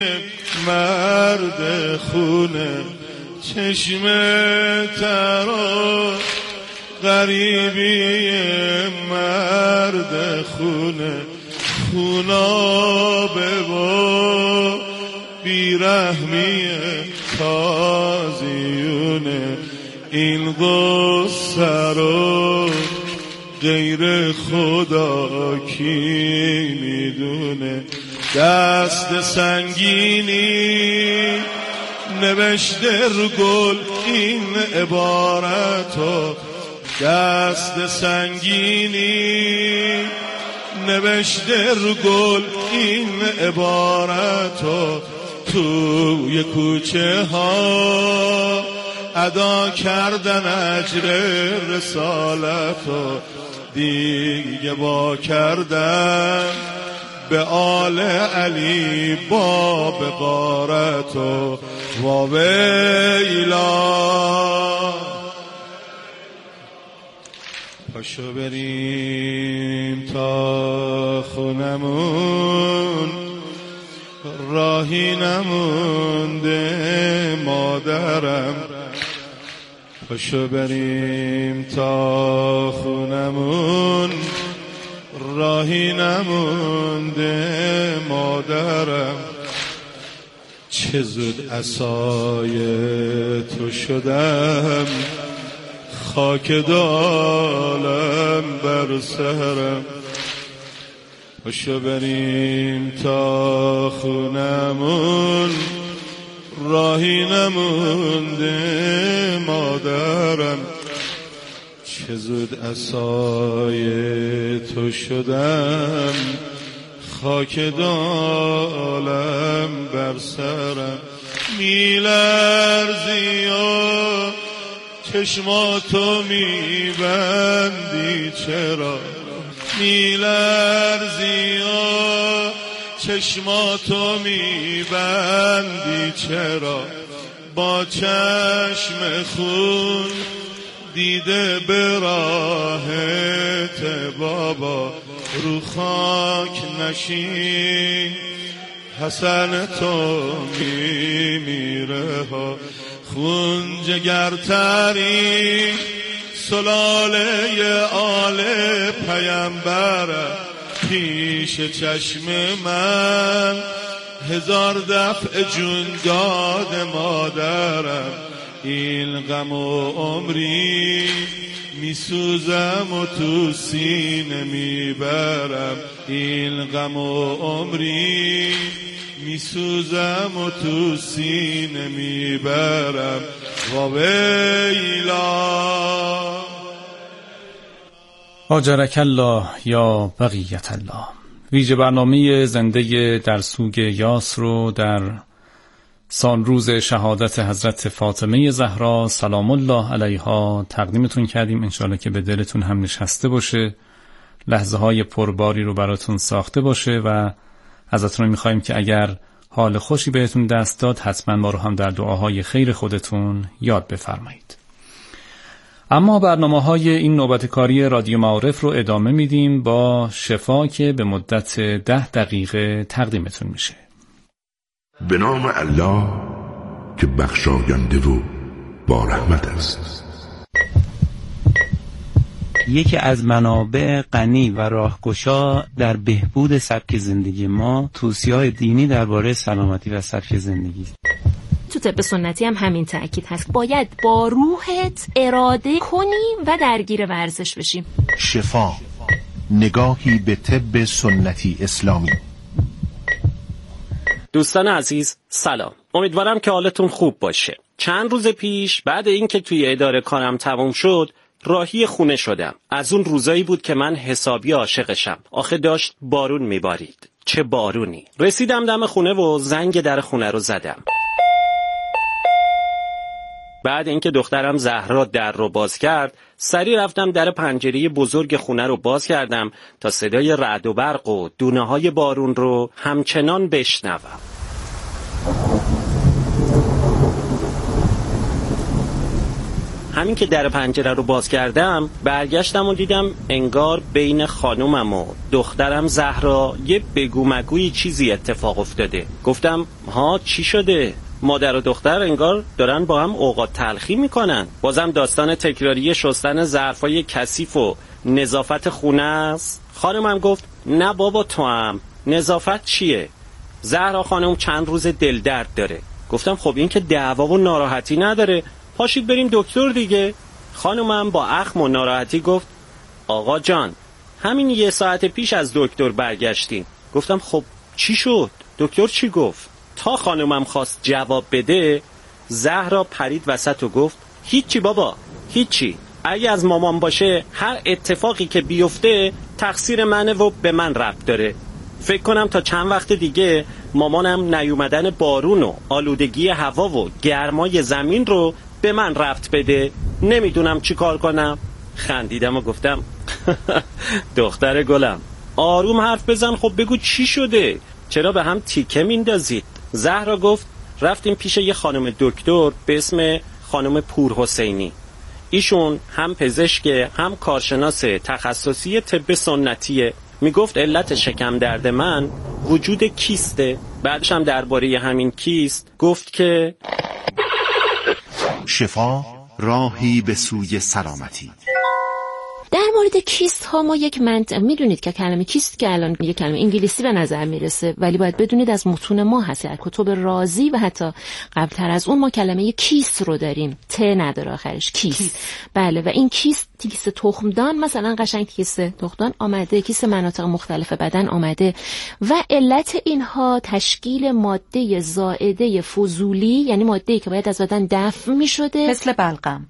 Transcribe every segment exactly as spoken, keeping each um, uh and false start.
مرد خونه چشم ترا غریبی مرد خونه خونابه با بیرحمی تازیونه این قصه رو غیر خدا کی میدونه دست سنگینی نوشته رو گل این عبارتو دست سنگینی نوشته رو گل این عبارتو توی کوچه ها ادا کردن اجر رسالتو دیگه با کردن به آل علی با بقارتو و ویلا پاشو بریم تا خونمون راهی نمونده مادرم پاشو بریم تا خونمون راهی نمونده مادرم چه زود عصای تو شدم خاک دالم بر سرم پاشو بریم تا خونمون راهی نمونده مادرم چه زود عصای تو شدم خاک دالم بر سرم میلرزی و چشماتو میبندی چرا میلرزی و چشماتو میبندی چرا با چشم خون دیده به راهت بابا رو خاک نشین حسن تو میمیره ها خون جگرترین سلاله آل پیامبره پیش چشم من هزار دفع جون داد مادرم این غم و عمری میسوزم و تو سینه میبرم این غم و عمری میسوزم و تو سینه میبرم و ویلا آجرک الله یا بقیت الله. ویژه برنامه زنده در سوگ یاس رو در سالروز شهادت حضرت فاطمه زهرا سلام الله علیها تقدیمتون کردیم. انشالله که به دلتون هم نشسته باشه، لحظه های پرباری رو براتون ساخته باشه و ازتون میخوایم که اگر حال خوشی بهتون دست داد حتما ما رو هم در دعاهای خیر خودتون یاد بفرمایید. اما برنامه‌های این نوبت کاری رادیو معارف رو ادامه میدیم با شفا که به مدت ده دقیقه تقدیمتون میشه. به نام الله که بخشاینده و با رحمت است. یکی از منابع غنی و راهگشا در بهبود سبک زندگی ما توصیه‌های دینی درباره سلامتی و سبک زندگی است. تو طب سنتی هم همین تأکید هست، باید با روحت اراده کنی و درگیر ورزش بشیم. شفا، نگاهی به طب سنتی اسلامی. دوستان عزیز سلام، امیدوارم که حالتون خوب باشه. چند روز پیش بعد اینکه توی اداره کارم تموم شد راهی خونه شدم. از اون روزایی بود که من حسابی عاشقشم، آخه داشت بارون میبارید. چه بارونی. رسیدم دم خونه و زنگ در خونه رو زدم. بعد اینکه دخترم زهرا در رو باز کرد سریع رفتم در پنجره بزرگ خونه رو باز کردم تا صدای رعد و برق و دونه های بارون رو همچنان بشنوم. همین که در پنجره رو باز کردم برگشتم و دیدم انگار بین خانومم و دخترم زهرا یه بگو مگوی چیزی اتفاق افتاده. گفتم ها چی شده؟ مادر و دختر انگار دارن با هم اوقات تلخی میکنن. بازم داستان تکراری شستن ظرفای کثیف و نظافت خونه است. خانمم گفت نه بابا تو هم نظافت چیه؟ زهرا خانم چند روز دل درد داره. گفتم خب این که دعوا و ناراحتی نداره، پاشید بریم دکتر دیگه. خانمم با اخم و ناراحتی گفت آقا جان همین یه ساعت پیش از دکتر برگشتیم. گفتم خب چی شد؟ دکتر چی گفت؟ تا خانمم خواست جواب بده زهرا پرید وسط و گفت هیچی بابا هیچی، اگه از مامان باشه هر اتفاقی که بیفته تقصیر منه و به من ربط داره. فکر کنم تا چند وقت دیگه مامانم نیومدن بارون و آلودگی هوا و گرمای زمین رو به من ربط بده. نمیدونم چی کار کنم. خندیدم و گفتم دختر گلم آروم حرف بزن، خب بگو چی شده؟ چرا به هم تیکه میندازید؟ زهرا گفت رفتیم پیش یه خانم دکتر به اسم خانم پور حسینی. ایشون هم پزشک هم کارشناس تخصصی طب سنتیه. میگفت علت شکم درد من وجود کیسته. بعدش هم درباره همین کیست گفت که شفا راهی به سوی سلامتی. در مورد کیست ها ما یک منطق میدونید که کلمه کیست که الان یک کلمه انگلیسی به نظر میرسه، ولی باید بدونید از متون ما هست، در کتب رازی و حتی قبلتر از اون ما کلمه کیست رو داریم، ت نداره آخرش، کیست. کیست. بله، و این کیست کیست تخمدان مثلا قشنگ کیست تخمدان آمده، کیست مناطق مختلف بدن آمده و علت اینها تشکیل ماده زائده فضولی، یعنی ماده‌ای که باید از بدن دفع میشده، مثل بلغم.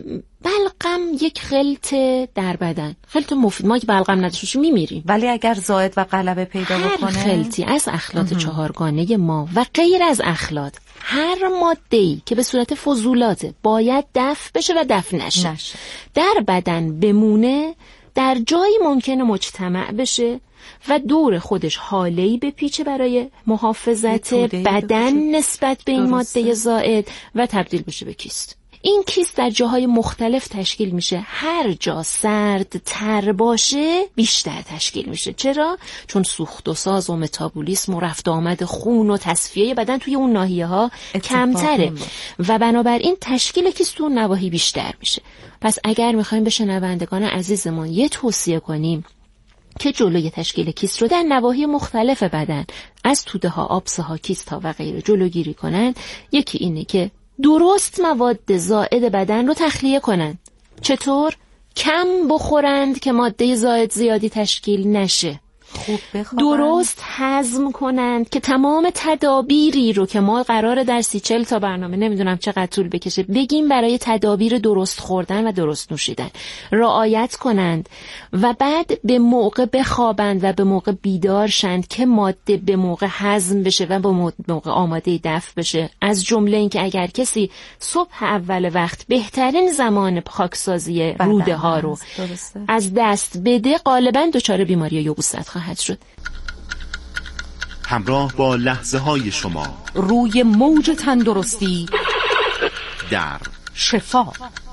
بلغم یک خلط در بدن، خلط مفید. ما که بلغم نداشتیم میمیریم، ولی اگر زائد و غلبه پیدا بکنه، هر خلطی از اخلاط چهارگانه ما و غیر از اخلاط، هر ماده‌ای که به صورت فضولات باید دفع بشه و دفع نشه, نشه در بدن بمونه، در جایی ممکنه مجتمع بشه و دور خودش حاله‌ای بپیچه برای محافظت بدن نسبت به این ماده زائد و تبدیل بشه به کیست. این کیست در جاهای مختلف تشکیل میشه. هر جا سرد تر باشه بیشتر تشکیل میشه. چرا؟ چون سوخت و ساز و متابولیسم و رفت آمد خون و تصفیه بدن توی اون ناحیه ها کمتره و بنابراین تشکیل کیست تو اون نواحی بیشتر میشه. پس اگر میخوایم به شنوندگان عزیزمون یه توصیه کنیم که جلوی تشکیل کیست رو در نواحی مختلف بدن از توده ها، آبسه ها، کیست ها و غیره جلوگیری کنند، یکی اینه که درست مواد زائد بدن رو تخلیه کنند. چطور؟ کم بخورند که ماده زائد زیادی تشکیل نشه. خوب بخوابند. درست هضم کنند که تمام تدابیری رو که ما قراره در سی چل تا برنامه نمیدونم چقدر طول بکشه بگیم برای تدابیر درست خوردن و درست نوشیدن رعایت کنند و بعد به موقع بخوابند و به موقع بیدار شند که ماده به موقع هضم بشه و به موقع آماده دفع بشه. از جمله این که اگر کسی صبح اول وقت بهترین زمان خاکسازی روده ها رو درسته. از دست بده غالبا دچار بیماری یبوست خواهد شد. همراه با لحظه های شما روی موج تندرستی در شفا.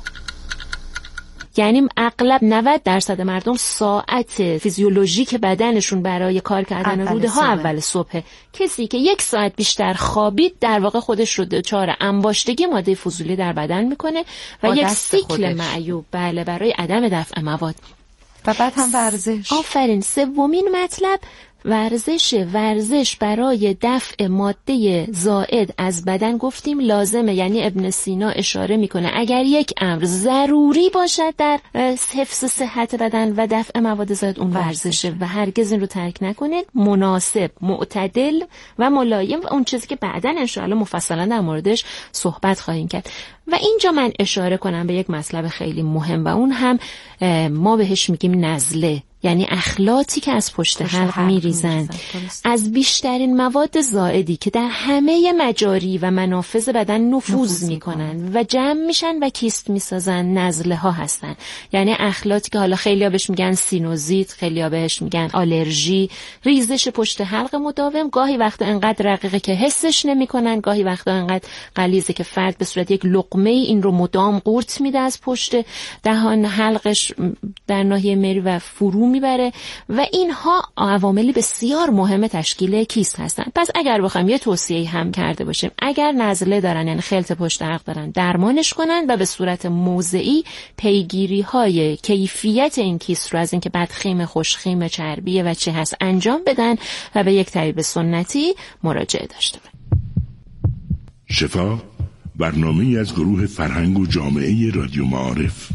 یعنی اغلب نود درصد مردم ساعت فیزیولوژیک بدنشون برای کار کردن روده ها اول صبح. کسی که یک ساعت بیشتر خوابید در واقع خودش رو دچار انباشتگی ماده فضولی در بدن میکنه و یک سیکل معیوب بله برای عدم دفع مواد. و بعد هم ورزش. آفرین. سومین مطلب ورزش. ورزش برای دفع ماده زائد از بدن گفتیم لازمه. یعنی ابن سینا اشاره میکنه اگر یک امر ضروری باشد در حفظ صحت بدن و دفع مواد زائد اون ورزشه و هرگز این رو ترک نکنید. مناسب، معتدل و ملایم و اون چیزی که بعداً انشاءالله مفصلا در موردش صحبت خواهیم کرد. و اینجا من اشاره کنم به یک مطلب خیلی مهم و اون هم ما بهش میگیم نزله. یعنی اخلاطی که از پشت حلق میریزن از بیشترین مواد زائدی که در همه مجاری و منافذ بدن نفوذ میکنن و جمع میشن و کیست میسازن نزله ها هستن. یعنی اخلاطی که حالا خیلی‌ها بهش میگن سینوزیت، خیلی‌ها بهش میگن آلرژی، ریزش پشت حلق مداوم، گاهی وقتا انقدر رقیقه که حسش نمیکنن، گاهی وقتا انقدر غلیظه که فرد به صورت یک لقمه این رو مدام قورت میده از پشت دهان حلقش در ناحیه مری و فرو میبره و اینها عواملی بسیار مهم تشکیل کیست هستن. پس اگر بخوایم یه توصیه هم کرده باشیم، اگر نزله دارن یعنی خلط پشت حلق دارن، درمانش کنن و به صورت موضعی پیگیری های کیفیت این کیست رو از اینکه بدخیم، خوشخیم، چربیه و چه هست انجام بدن و به یک طبیب سنتی مراجعه داشته باشن. شفا، برنامه‌ای از گروه فرهنگ و جامعه رادیو معارف.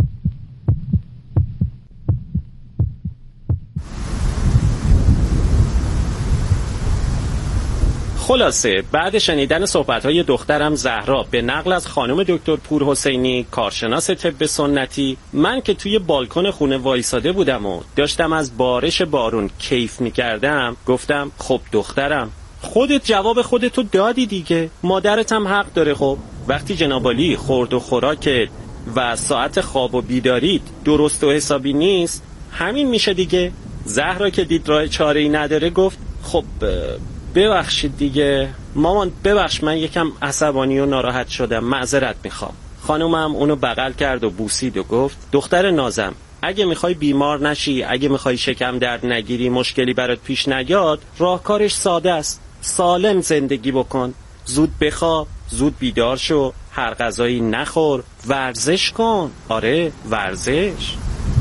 خلاصه بعد شنیدن صحبت‌های دخترم زهرا به نقل از خانم دکتر پورحسینی، کارشناس طب سنتی، من که توی بالکن خونه وایساده بودم و داشتم از بارش بارون کیف می‌کردم، گفتم خب دخترم خودت جواب خودتو دادی دیگه، مادرت هم حق داره. خب وقتی جنابالی خورد و خوراکت و ساعت خواب و بیداریت درست و حسابی نیست، همین میشه دیگه. زهرا که دید راه چاره‌ای نداره گفت خب ببخشید دیگه مامان، ببخش من یکم عصبانی و ناراحت شدم، معذرت میخوام. خانومم اونو بغل کرد و بوسید و گفت دختر نازم، اگه میخوای بیمار نشی، اگه میخوای شکم درد نگیری، مشکلی برات پیش نیاد، راهکارش ساده است. سالم زندگی بکن، زود بخواب، زود بیدار شو، هر غذایی نخور، ورزش کن. آره ورزش.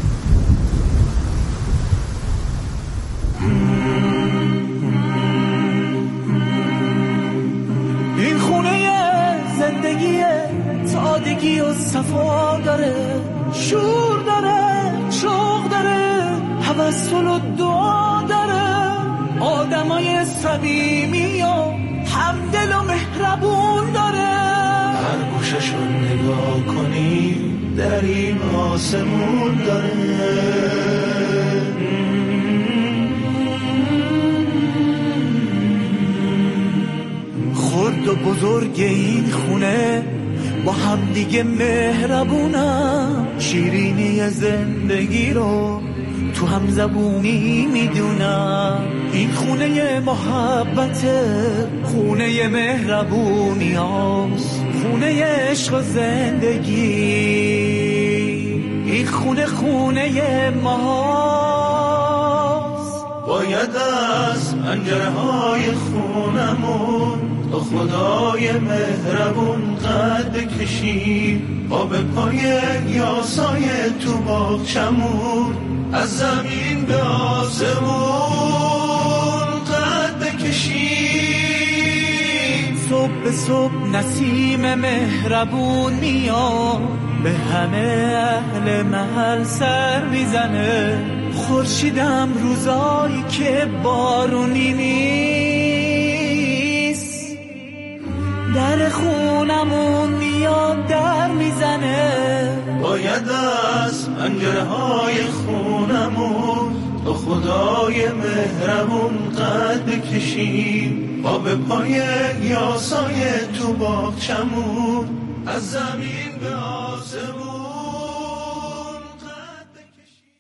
این خونه زندگی سادگی و صفا داره، شور داره، شوق داره، توسل و دعا داره، آدمای صمیمی و همدل و مهربون داره. هر گوششو نگاه کنی در این آسمون داره. خرد و بزرگ این خونه با هم دیگه مهربونم، شیرینی زندگی رو تو هم زبونی میدونم. این خونه محبته، خونه مهربونی هاست، خونه عشق و زندگی. این خونه خونه ماست. باید از پنجره های خونمون تو خدای مهربون قد بکشیم، آب پای یاسای تو باغچمون، از زمین به آسمون قد بکشیم. صبح به صبح نسیم مهربون میاد، به همه اهل محل سر میزنه. خورشیدم روزایی که بارونی نیست، در خونمون میاد در میزنه. باید از پنجره های خونمون تو خدای مهربون قد بکشیم، آب پای یاسای تو باغچمون، از زمین به آسمون قد بکشیم.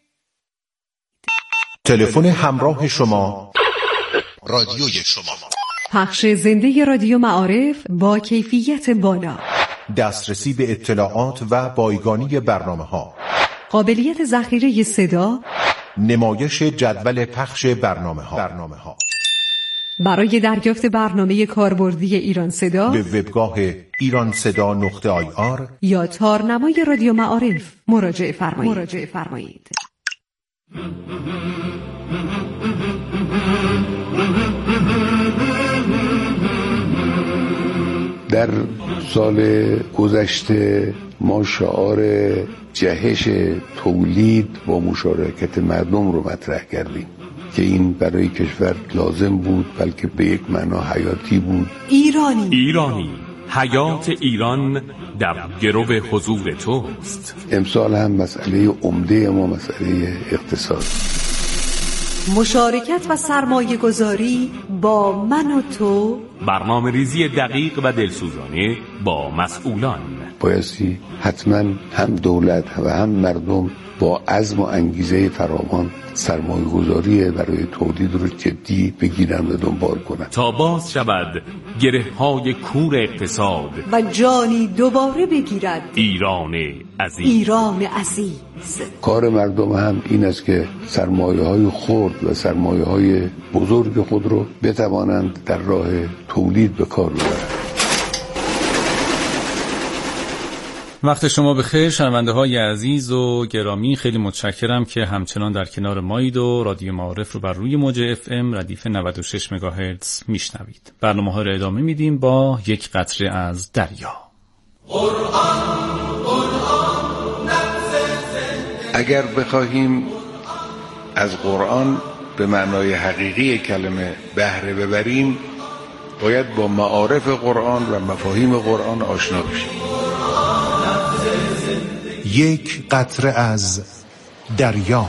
تلفن همراه شما، رادیوی شما. پخش زنده رادیو معارف با کیفیت بالا، دسترسی به اطلاعات و بایگانی برنامه‌ها، قابلیت ذخیره صدا، نمایش جدول پخش برنامه‌ها. برنامه‌ها. برای دریافت برنامه کاربردی ایران صدا به وبگاه ایران صدا نقطه آی آر یا تارنمای رادیو معارف مراجعه فرمایید. مراجعه فرمایید. در سال گذشته ما شعار جهش تولید با مشارکت مردم رو مطرح کردیم که این برای کشور لازم بود، بلکه به یک معنا حیاتی بود. ایرانی ایرانی حیات ایران در گرو حضور توست. امسال هم مسئله عمده ما مسئله اقتصاد. مشارکت و سرمایه گذاری با من و تو، برنامه ریزی دقیق و دلسوزانه با مسئولان. بایستی حتما هم دولت و هم مردم با عزم و انگیزه فراوان سرمایه گذاری برای تولید رو جدی بگیرن و دنبال کنن تا باز شود گره های کور اقتصاد و جانی دوباره بگیرد ایران عزیز. ایران عزیز. کار مردم هم این است که سرمایه های خرد و سرمایه های بزرگ خود رو بتوانند در راه تولید به کار ببرند. وقت شما بخیر شنونده های عزیز و گرامی، خیلی متشکرم که همچنان در کنار مایید و رادیو معارف رو بر روی موج اف ام ردیف نود و شش مگاهرتز میشنوید. برنامه ها رو ادامه میدیم با یک قطره از دریا. قرآن قرآن اگر بخواهیم از قرآن به معنای حقیقی کلمه بهره ببریم، باید با معارف قرآن و مفاهیم قرآن آشنا بشیم. یک قطره از دریا.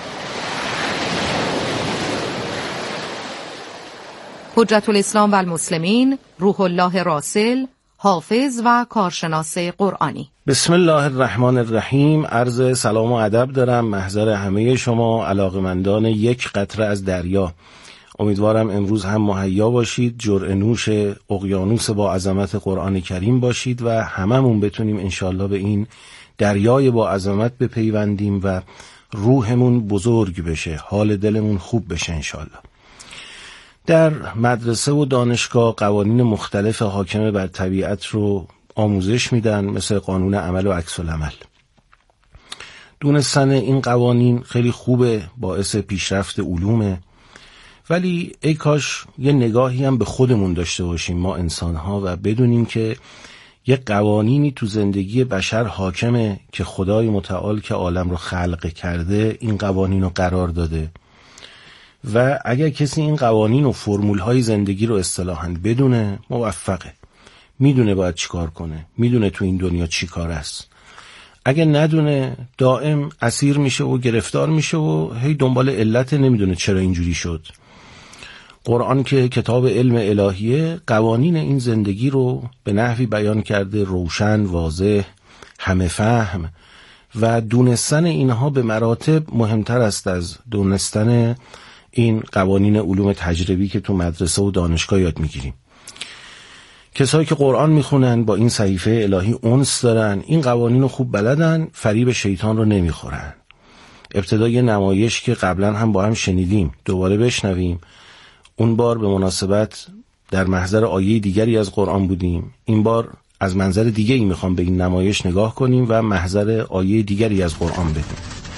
حجت الاسلام و المسلمین روح الله راسل، حافظ و کارشناس قرآنی. بسم الله الرحمن الرحیم. عرض سلام و ادب دارم محضر همه شما علاقمندان یک قطره از دریا. امیدوارم امروز هم مهیا باشید، جرعه نوش اقیانوس با عظمت قرآن کریم باشید و هممون بتونیم انشالله به این دریای با عظمت بپیوندیم و روحمون بزرگ بشه، حال دلمون خوب بشه انشالله. در مدرسه و دانشگاه قوانین مختلف حاکم بر طبیعت رو آموزش میدن، مثل قانون عمل و عکس العمل. دونستن این قوانین خیلی خوبه، باعث پیشرفت علومه، ولی ای کاش یه نگاهی هم به خودمون داشته باشیم ما انسان‌ها و بدونیم که یه قوانینی تو زندگی بشر حاکمه که خدای متعال که عالم رو خلق کرده این قوانین رو قرار داده و اگر کسی این قوانین و فرمول‌های زندگی رو اصطلاحاً بدونه موفقه، میدونه باید چی کار کنه، میدونه تو این دنیا چی کار است. اگر ندونه دائم اسیر میشه و گرفتار میشه و هی دنبال علت نمیدونه چرا اینجوری شد. قرآن که کتاب علم الهیه قوانین این زندگی رو به نحوی بیان کرده روشن، واضح، همه فهم و دونستن اینها به مراتب مهمتر است از دونستن این قوانین علوم تجربی که تو مدرسه و دانشگاه یاد میگیریم. کسایی که قرآن میخونن با این صحیفه الهی انس دارن، این قوانین رو خوب بلدن، فریب شیطان رو نمیخورن. ابتدای نمایش که قبلا هم با هم شنیدیم دوباره بشنویم. اون بار به مناسبت در محضر آیه دیگری از قرآن بودیم، این بار از منظر دیگه ای میخوام به این نمایش نگاه کنیم و محضر آیه دیگری از قرآن بدیم.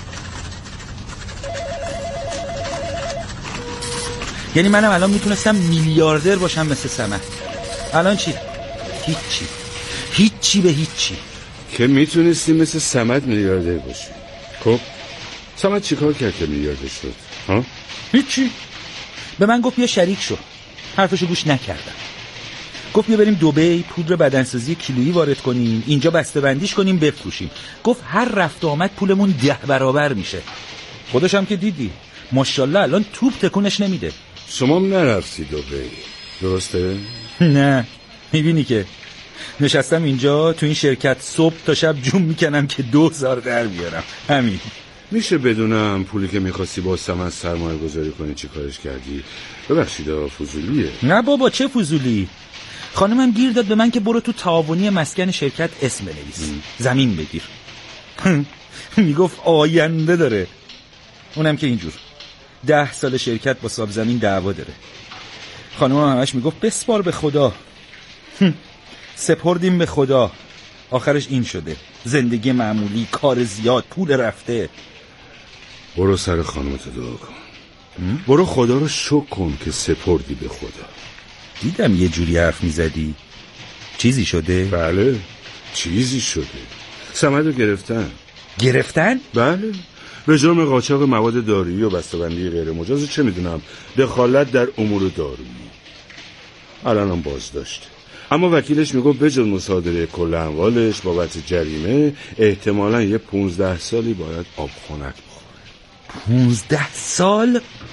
یعنی منم الان میتونستم میلیاردر باشم مثل سمت. الان چی؟ هیچی. هیچی به هیچی. که میتونستی مثل سمت میلیاردر باشی. خب سمت چی کار کرد که میلیاردر شد؟ ها؟ هیچی. به من گفت بیا شریک شو. حرفشو گوش نکردم. گفت بیا بریم دبی پودر بدنسازی کیلویی وارد کنیم، اینجا بسته‌بندیش کنیم بفروشیم. گفت هر رفت آمد پولمون ده برابر میشه. خودش هم که دیدی ماشاءالله الان توپ تکونش نمیده. شما نرفتی دبی درسته؟ نه، میبینی که نشستم اینجا تو این شرکت صبح تا شب جون میکنم که دو هزار در بیارم. همین. میشه بدونم پولی که میخواستی با سمت سرمایه گذاری کنی چی کارش کردی؟ ببخشید فضولیه. نه بابا چه فضولی. خانمم گیر داد به من که برو تو تعاونی مسکن شرکت اسم بنویس، زمین بگیر. میگفت آینده داره. اونم که اینجور ده سال شرکت با صاحب زمین دعوا داره. خانمم همش میگفت بسپار به خدا. سپردیم به خدا. آخرش این شده، زندگی معمولی، کار زیاد، پول رفته. برو سر خانمت دعا کن. برو خدا رو شکر کن که سپردی به خدا. دیدم یه جوری حرف میزدی. چیزی شده؟ بله چیزی شده. سمد رو گرفتن. گرفتن؟ بله به جرم قاچاق مواد دارویی و بسته‌بندی غیر مجاز، چه میدونم دخالت در امور دارویی. الان هم بازداشت، اما وکیلش میگفت به جز مصادره کل اموالش بابت جریمه احتمالاً یه پونزده سالی باید آب خنک بخوره. پونزده سال؟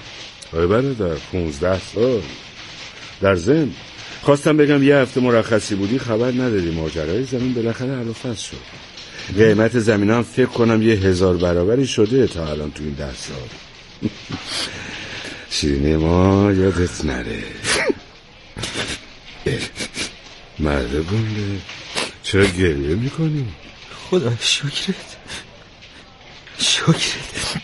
آره برادر، پونزده سال. در ضمن خواستم بگم یه هفته مرخصی بودی خبر نداری ماجرای زمین بالاخره حل و فصل شد. قیمت زمین هم فکر کنم یه هزار برابری شده تا الان تو این ده سال. شیرینی ما یادت نره. مرده گنده چرا گریه میکنی؟ خدا شکرت شکرت.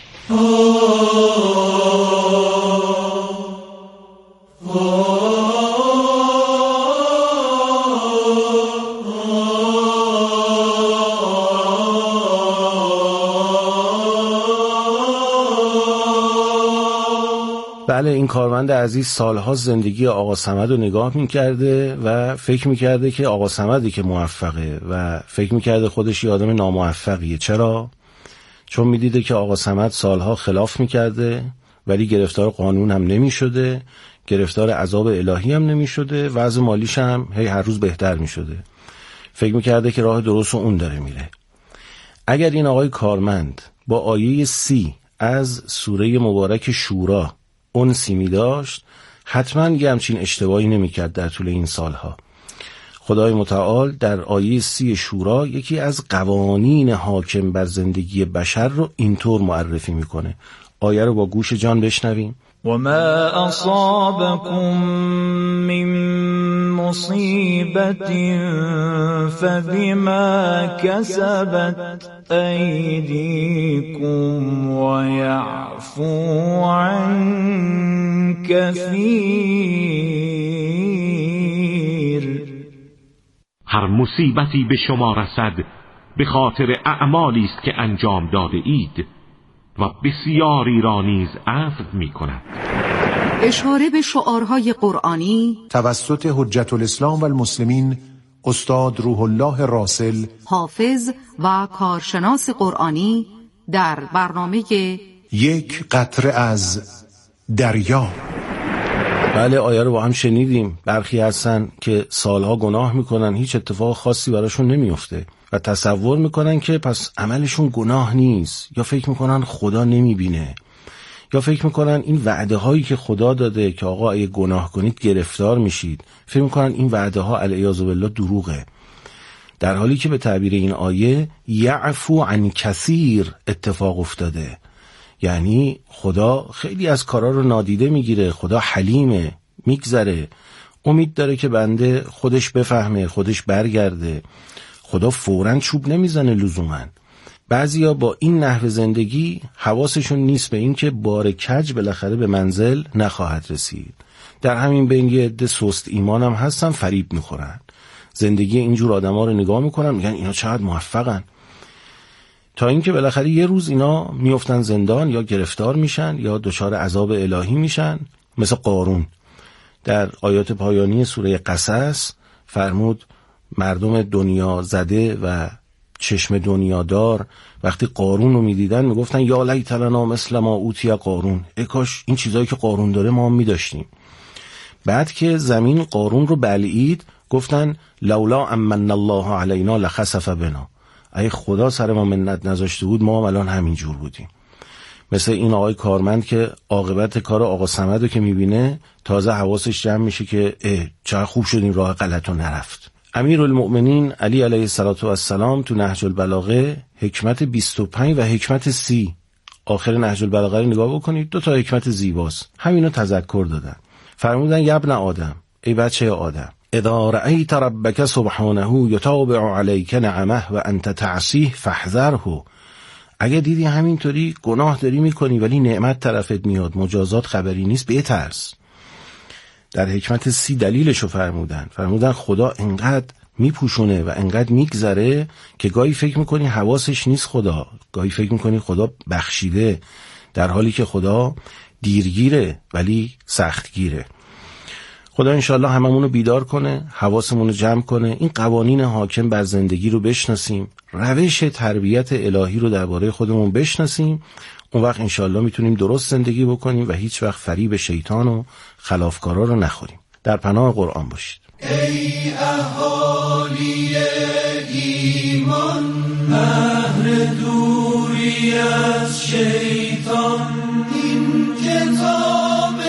بله، این کارمند عزیز سالها زندگی آقا صمد رو نگاه میکرده و فکر میکرده که آقا صمدی که موفقه و فکر میکرده خودش یه آدم ناموفقیه. چرا؟ چون میدیده که آقا صمد سالها خلاف میکرده ولی گرفتار قانون هم نمیشده، گرفتار عذاب الهی هم نمیشده، وضع مالیش هم هی هر روز بهتر میشده. فکر میکرده که راه درست اون داره میره. اگر این آقای کارمند با آیه سی از سوره مبارک شورا انسی می داشت، حتما یه همچین اشتباهی نمی کرد در طول این سالها. خدای متعال در آیه سی شورا یکی از قوانین حاکم بر زندگی بشر رو اینطور معرفی میکنه. آیه رو با گوش جان بشنویم. وما أصابكم من مصيبة فبما كسبت أيديكم ويعفو عن كثير. هر مصیبتی به شما رسد به خاطر اعمالی است که انجام داده اید و بسیاری را نیز عفو می‌کند. اشاره به شعارهای قرآنی توسط حجت الاسلام و المسلمین استاد روح الله راسل، حافظ و کارشناس قرآنی در برنامه یک قطره از دریا. بله، آیه رو با هم شنیدیم. برخی هستن که سالها گناه میکنن، هیچ اتفاق خاصی براشون نمیفته و تصور میکنن که پس عملشون گناه نیست، یا فکر میکنن خدا نمیبینه، یا فکر میکنن این وعده هایی که خدا داده که آقا اگه گناه کنید گرفتار میشید، فکر میکنن این وعده ها علیاذ بالله دروغه. در حالی که به تعبیر این آیه یعفو عن کثیر اتفاق افتاده، یعنی خدا خیلی از کارا رو نادیده میگیره، خدا حلیمه، میگذره، امید داره که بنده خودش بفهمه، خودش برگرده. خدا فوراً چوب نمیزنه لزوماً. بعضیا با این نحو زندگی حواسشون نیست به این که بار کج بالاخره به منزل نخواهد رسید. در همین بین یه عده سست ایمان هم هستن، فریب میخورن. زندگی اینجور آدما رو نگاه میکنن، میگن اینا چقدر موفقن، تا اینکه بالاخره یه روز اینا میافتن زندان یا گرفتار میشن یا دچار عذاب الهی میشن، مثل قارون. در آیات پایانی سوره قصص فرمود مردم دنیا زده و چشم دنیادار وقتی قارون رو میدیدن میگفتن یا لیت لنا مثل ما اوتی قارون، ای کاش این چیزایی که قارون داره ما هم میداشتیم. بعد که زمین قارون رو بلعید گفتن لولا امن الله علینا لخسف بنا، ای خدا سر ما منت نذاشته بود ما هم الان همین جور بودیم. مثل این آقای کارمند که عاقبت کار آقا صمد رو که میبینه تازه حواسش جمع میشه که اه چقدر خوب شد این راه غلط رو نرفت. امیرالمؤمنین علی علیه السلام تو نهج البلاغه حکمت بیست و پنج و حکمت سی، آخر نهج البلاغه رو نگاه بکنید، دو تا حکمت زیباست، همینو تذکر دادن. فرمودن یا ابن آدم، ای بچه آدم، اذا رأیت ربک سبحانه یتابع علیک نعمه و انت تعصیه فاحذره. اگه دیدی همینطوری گناه داری میکنی ولی نعمت طرفت میاد، مجازات خبری نیست، بترس. در حکمت سی دلیلشو فرمودن. فرمودن خدا انقدر میپوشونه و انقدر میگذره که گاهی فکر میکنی حواسش نیست خدا، گاهی فکر میکنی خدا بخشیده، در حالی که خدا دیرگیره ولی سختگیره. خدا انشالله هممونو بیدار کنه، حواسمونو جمع کنه، این قوانین حاکم بر زندگی رو بشناسیم، روش تربیت الهی رو درباره خودمون بشناسیم. اون وقت انشالله میتونیم درست زندگی بکنیم و هیچ وقت فریب شیطان و خلافکارا رو نخوریم. در پناه قرآن باشید. ای اهالی ایمان، اهل دوری از شیطان، این کتاب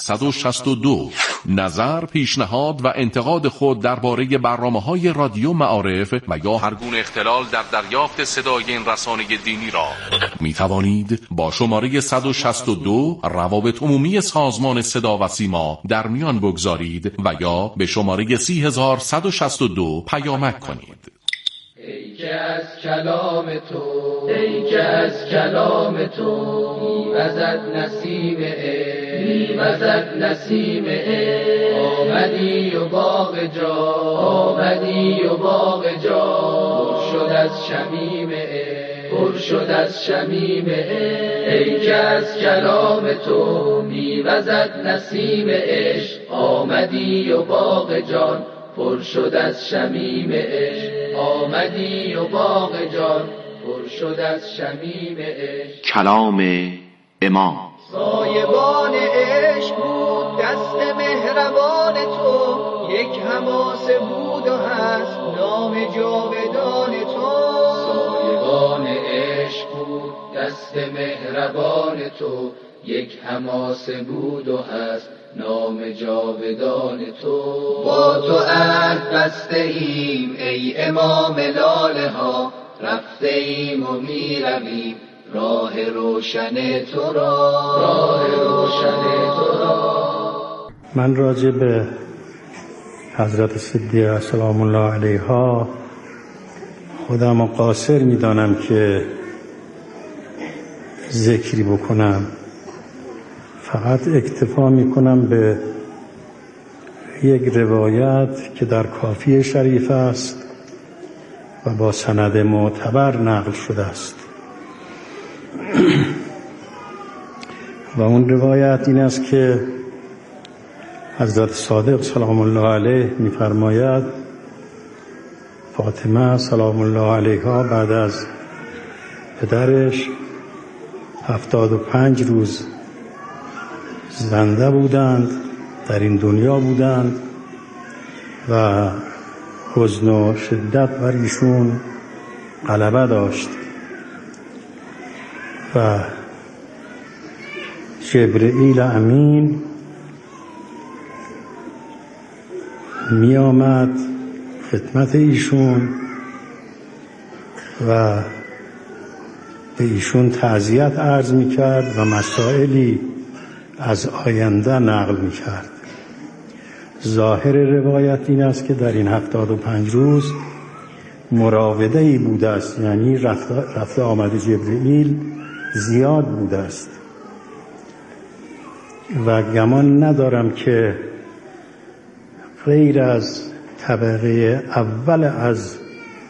صد و شصت و دو. نظر، پیشنهاد و انتقاد خود درباره برنامه‌های رادیو معارف و یا هر گونه اختلال در دریافت صدای این رسانه دینی را می توانید با شماره صد و شصت و دو روابط عمومی سازمان صدا و سیما در میان بگذارید و یا به شماره سی هزار صد و شصت و دو پیامک کنید. ای که از کلام تو ای که از کلام تو میوزد نسیم عشق میوزد نسیم عشق آمدی و باغ جا آمدی و باغ جا پر شد از شمیم عشق پر شد از شمیم عشق ای که از کلام تو میوزد نسیم عشق آمدی و باغ جان پر شد از شمیم عشق آمدی و باغ جان پر شد از شمیم عشق. کلام امام. سایبان عشق بود دست مهربان تو، یک حماسه بود و هست نام جاودان تو. سایبان عشق بود دست مهربان تو، یک حماسه بود و هست نام جاودان تو. با تو عهد بسته ایم ای امام لاله ها، رفته ایم و می رویم راه روشن تو را، راه روشن تو را. من راجع به حضرت صدیقه سلام الله علیها خودم قاصر می دانم که ذکری بکنم، فقط اکتفا می کنم به یک روایت که در کافی شریف است و با سند معتبر نقل شده است و اون روایت این است که حضرت صادق سلام الله علیه می فرماید فاطمه سلام الله علیها بعد از پدرش هفتاد و پنج روز زنده بودند، در این دنیا بودند و حزن و شدت بر ایشون غلبه داشت و جبرئیل امین می آمد خدمت ایشون و به ایشون تعزیت عرض می کرد و مسائلی از آینده نقل می کرد. ظاهر روایت این است که در این هفتاد و پنج روز مراوده ای بوده است، یعنی رفته, رفته آمد جبرئیل زیاد بوده است و گمان ندارم که غیر از طبقه اول از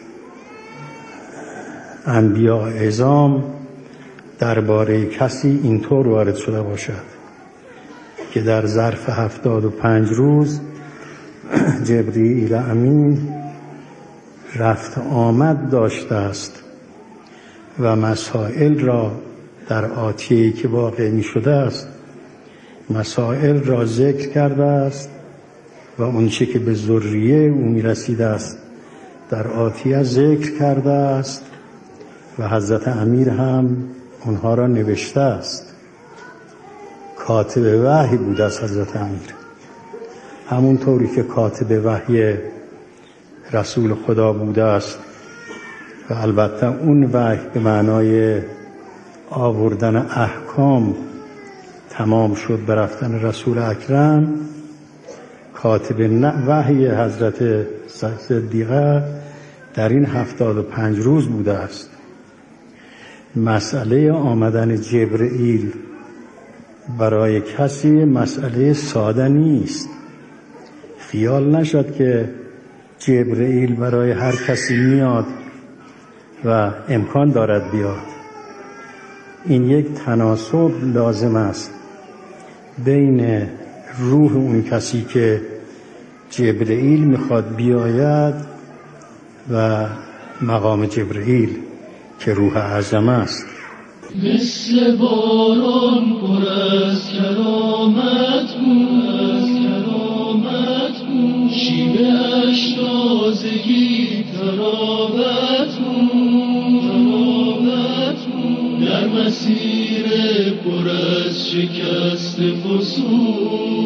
انبیاء اعظام درباره کسی اینطور وارد شده باشد که در ظرف هفتاد و پنج روز جبرئیل امین رفت آمد داشته است و مسائل را در آتیه‌ای که واقع می شده است مسائل را ذکر کرده است و اون چه که به ذریه او می رسیده است در آتیه ذکر کرده است و حضرت امیر هم اونها را نوشته است. کاتب وحی بوده است حضرت امیر، همونطوری که کاتب وحی رسول خدا بوده است و البته اون وحی به معنای آوردن احکام تمام شد به رفتن رسول اکرم. کاتب وحی حضرت صدیقه در این هفتاد و پنج روز بوده است. مسئله آمدن جبرئیل برای کسی مسئله ساده نیست. خیال نشد که جبرئیل برای هر کسی میاد و امکان دارد بیاد. این یک تناسب لازم است بین روح اون کسی که جبرئیل میخواد بیاید و مقام جبرئیل که روح اعظم است. مثل باران پر از کرامت بود، از کرامت بود، شیوه اش تازگی تراوت بود، تراوت بود، در مسیر پر از شکست فسون